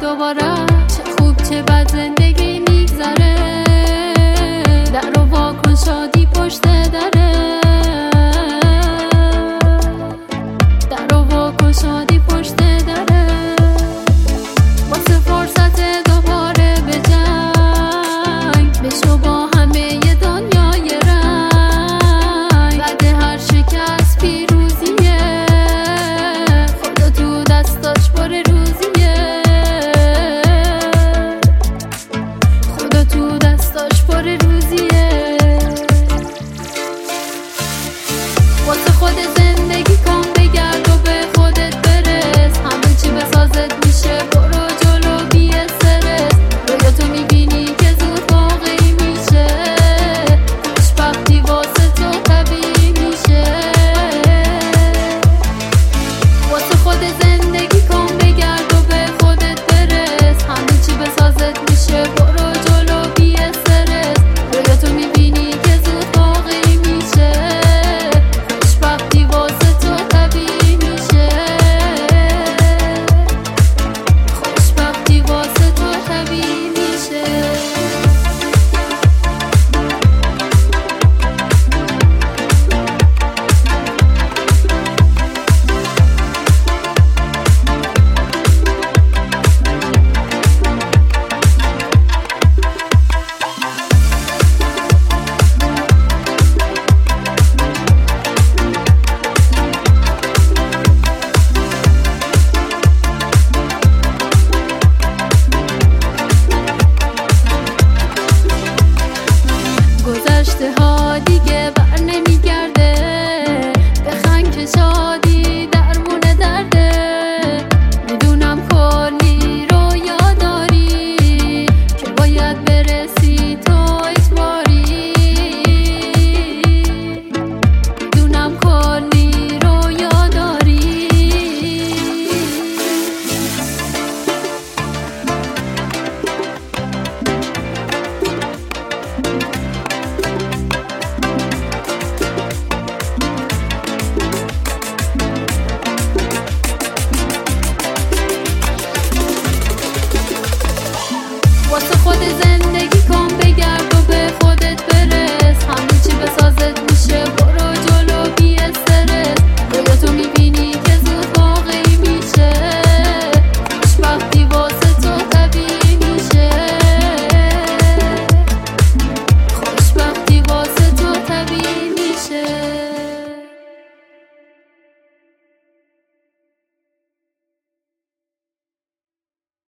دوباره چه خوب چه بد زندگی میگذره. در رو واکن شادی پشت دره، در رو واکن شادی پشت دره. واسه فرصت دوباره به جنگ بشو با همه دنیای رنگ. بعد هر شکست پیروزیه، خدا تو دستاش پر روزیه، خدا تو دستاش پر روزیه. واسه خود زندگی کن، بگرد و به خودت برس. همه چی بسازت میشه، برو جلو بی استرس. رویا تو میبینی که زود واقعی میشه، خوشبختی واسه تو طبیعی میشه. واسه خود زندگی کن، بگرد و به خودت برس. همه چی بسازت میشه، برو جلو بی استرس. رویا تو میبینی که زود واقعی میشه، خوشبختی واسه تو طبیعی میشه، خوشبختی واسه تو طبیعی میشه. گذشته ها دیگه